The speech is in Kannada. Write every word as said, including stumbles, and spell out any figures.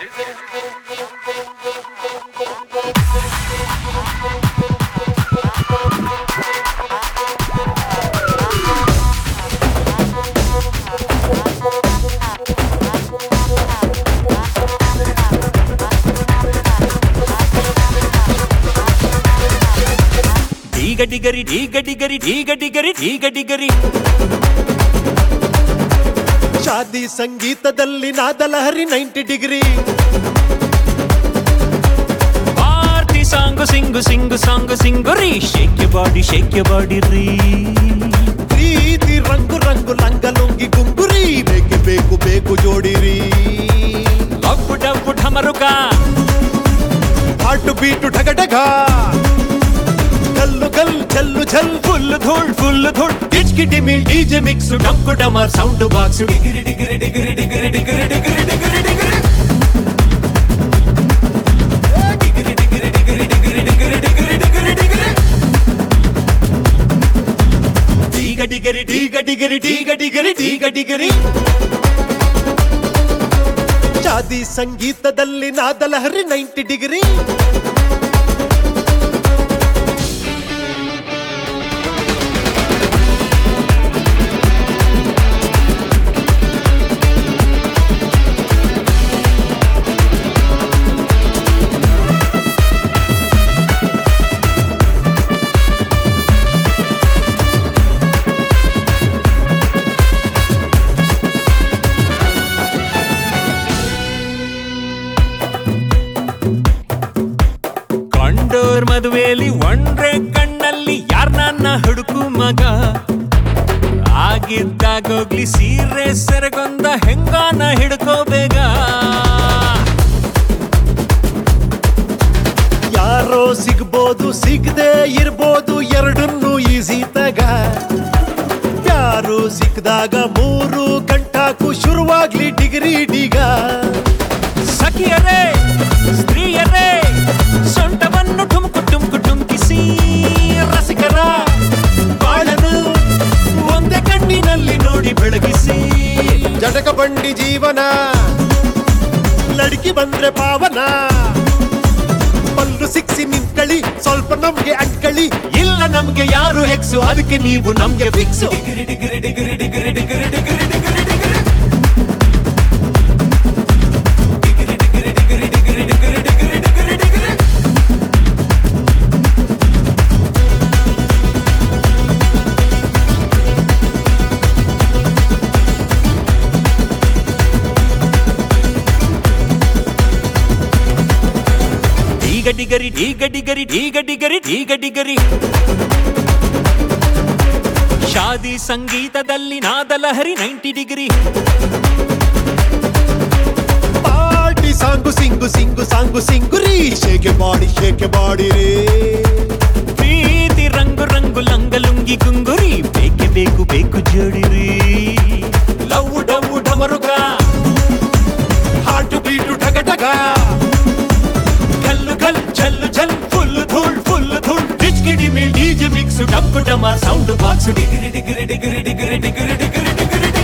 ಡಿಗರಿ ಡಿಗರಿ ಡಿಗರಿ ಡಿಗರಿ ಶಾದಿ ಸಂಗೀತದಲ್ಲಿ ನಾದಲಹರಿ ninety degree party song sing sing song ಸಿಂಗುರಿ shake you body shake you body ರೀ ಪ್ರೀತಿ ರಂಗು ರಂಗು ಲಂಗ ಲುಂಗಿ ಗುಂಗುರಿ ಬೇಕೆ ಬೇಕು ಬೇಕು ಜೋಡಿರಿ ಲಬ್ಬು ಡಬ್ಬು ಢಮರುಕ ಹಾಟು ಬೀಟು ಢಗ ಢಗ ಗಲ್ಲು ಗಲ್ ಝಲ್ಲು ಝಲ್ ಫುಲ್ ಧೂಳ್ ಫುಲ್ ಧೂಳ್ ಡಿಚ್ಕಿಟಿ ಮಿಲ್ ಡಿಜೆ ಮಿಕ್ಸ್ ಡಂಕು ಡಮರ್ sound box degree degree degree degree degree degree degree degree ಡಿಗರಿ ಡಿಗರಿ ಡಿಗರಿ ಡಿಗರಿ ಡಿಗರಿ ಶಾದಿ ಸಂಗೀತದಲ್ಲಿ ನಾದಲಹರಿ ನೈಂಟಿ ಡಿಗ್ರಿ ಮದುವೆಯಲ್ಲಿ ಒಂಡ್ರೆ ಕಣ್ಣಲ್ಲಿ ಯಾರ್ ನನ್ನ ಹುಡುಕು ಮಗ ಆಗಿದ್ದಾಗೋಗ್ಲಿ ಸೀರೆ ಸೆರಗೊಂದ ಹೆಂಗಾನ ಹಿಡ್ಕೋಬೇಗ ಯಾರೋ ಸಿಗ್ಬೋದು ಸಿಗದೆ ಇರ್ಬೋದು ಎರಡನ್ನೂ ಈಸಿ ತಗ ಯಾರು ಸಿಕ್ಕಿದಾಗ ಮೂರು ಗಂಟಾಕು ಶುರುವಾಗ್ಲಿ ಡಿಗ್ರಿ ಡಿಗ ಸಖಿಯರೇ ಸ್ತ್ರೀಯರೇ ಸೊಂಟವನ್ನು ಠುಮ್ಕು ಟುಮ್ಕು ಟುಮ್ಕಿಸಿ ರಸಿಕರ ಬಾಳನು ಒಂದೇ ಕಣ್ಣಿನಲ್ಲಿ ನೋಡಿ ಬೆಳಗಿಸಿ ಜಟಕ ಬಂಡಿ ಜೀವನ ಲಡ್ಕಿ ಬಂದ್ರೆ ಪಾವನ ಪಲ್ಲು ಸಿಕ್ಸಿ ನಿಂತ್ಕಳಿ ಸ್ವಲ್ಪ ನಮ್ಗೆ ಅಂಟ್ಕಳಿ ಇಲ್ಲ ನಮ್ಗೆ ಯಾರು ಹೆಕ್ಸು ಅದಕ್ಕೆ ನೀವು ನಮ್ಗೆ fix degree degree degree degree degree degree degree ಡಿಗರಿ ಡಿಗರಿ ಡಿಗರಿ ಡಿಗರಿ ಶಾದಿ ಸಂಗೀತದಲ್ಲಿ ನಾದಲಹರಿ ninety degree party song sing sing song ಸಿಂಗುರಿ ಶೇಕೆ ಬಾಡಿ ಶೇಕೆ ಬಾಡಿ ರೇ ಪ್ರೀತಿ ರಂಗು ರಂಗು ಲಂಗ ಲುಂಗಿ ಗುಂಗುರಿ ಬೇಕೆ ಬೇಕು ಬೇಕು ಜೋಡಿರಿ ಲವ್ ಡವ್ ಢಮರುಕ ಹಾಟು ಬೀಟು ಢಗ ಢಗ ಗಲ್ಲು ಗಲ್ ಝಲ್ಲು ಝಲ್ ಫುಲ್ ಧೂಳ್ ಫುಲ್ ಧೂಳ್ ಡಿಚ್ಕಿಡಿ ಮಿಲ್ ಡಿಜೆ ಮಿಕ್ಸ್ ಡಂಕು ಡಮರ್ sound box degree degree degree degree degree degree degree